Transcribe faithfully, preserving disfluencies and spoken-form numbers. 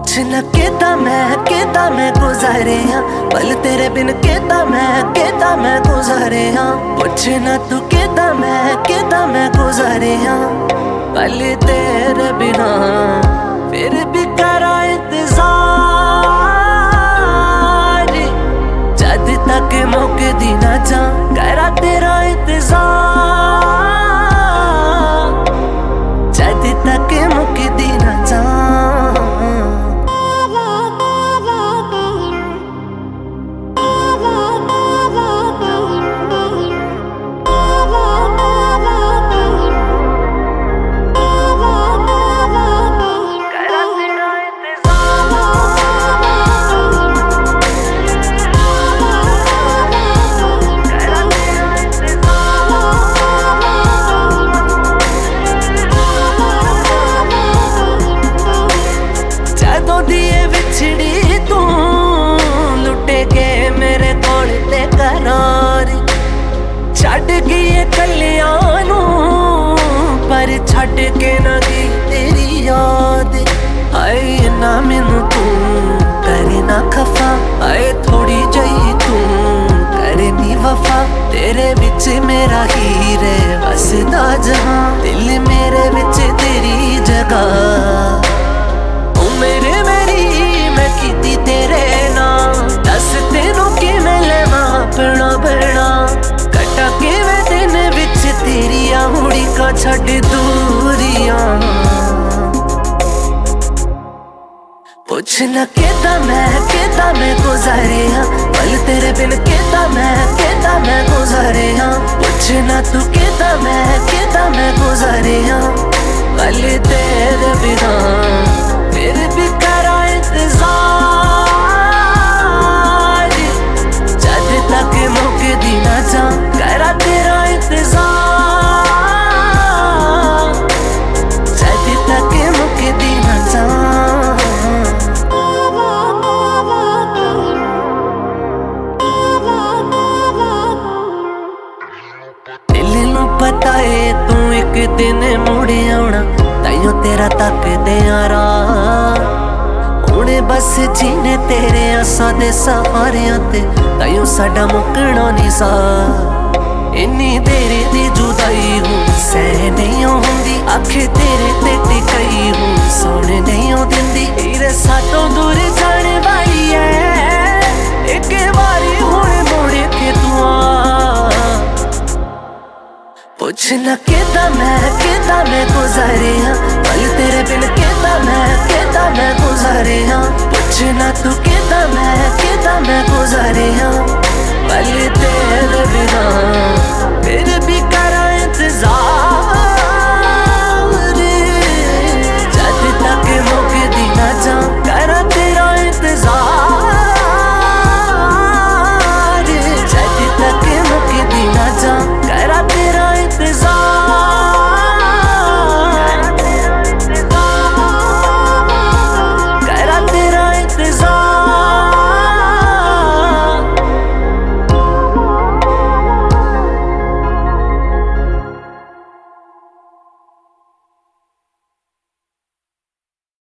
पुछ न केदा मैं केदा मैं गुजारे हाँ, पल तेरे बिन केदा मैं केदा मैं गुजारे हाँ। पुछ न तू केदा मैं केदा मैं गुजारे हाँ, पल तेरे बिना फिर भी करा इंतजार। जद तक मुकदी ना जा करा तेरा इंतजार, जद तक मुकदी ना जा। विछड़ी तू लुटे के मेरे कोल ते करार, छड़ गई कल्याण पर छड़ के ना गई तेरी याद। आए ना मैनू तू करे ना खफा, आए थोड़ी जही तू करे नी वफा। तेरे विच मेरा हीरे वसदा जहां, दिल मेरे विच तेरी जगह। मेरे मेरी मैं कीती तेरे नाम, दस तेनों कि मैं लेवा अपना बना। कटा के मैं दिन विच तेरिया हुड़ी का छड़ दूरियां। पुछ न केदा मैं केदा मैं गुजारे हाँ, पल तेरे बिन केदा मैं केदा मैं गुजारे हाँ। पुछ न तू केदा मैं केदा मैं गुजारे हाँ, पल तेरे बिना फिर भी करा इंतजार। जद तक मुकदी ना जा करा तेरा इंतजार, जद तक मुकदी ना जा। दिल नू पता है तू एक दिन मुड़ आउणा, ताइयों तेरा तक दे यारा। हुणे बस जीने तेरे आसां दे सहारियां ते, ताइयों साडा मुकना नहीं सा। इन्नी देर दी जुदाई हूँ सह नहीं होंदी, आखे तेरे ते टिकाई हूँ सोने नहीं हो दिंदी। हीरे सातों दूर जाने वाली है, एक बारी हुणे मुड़ के तू आ। पुछ न केदा मैं केदा मैं गुजारे हाँ, पल तेरे बिन केदा मैं केदा मैं गुजारे हाँ। पुछ न तू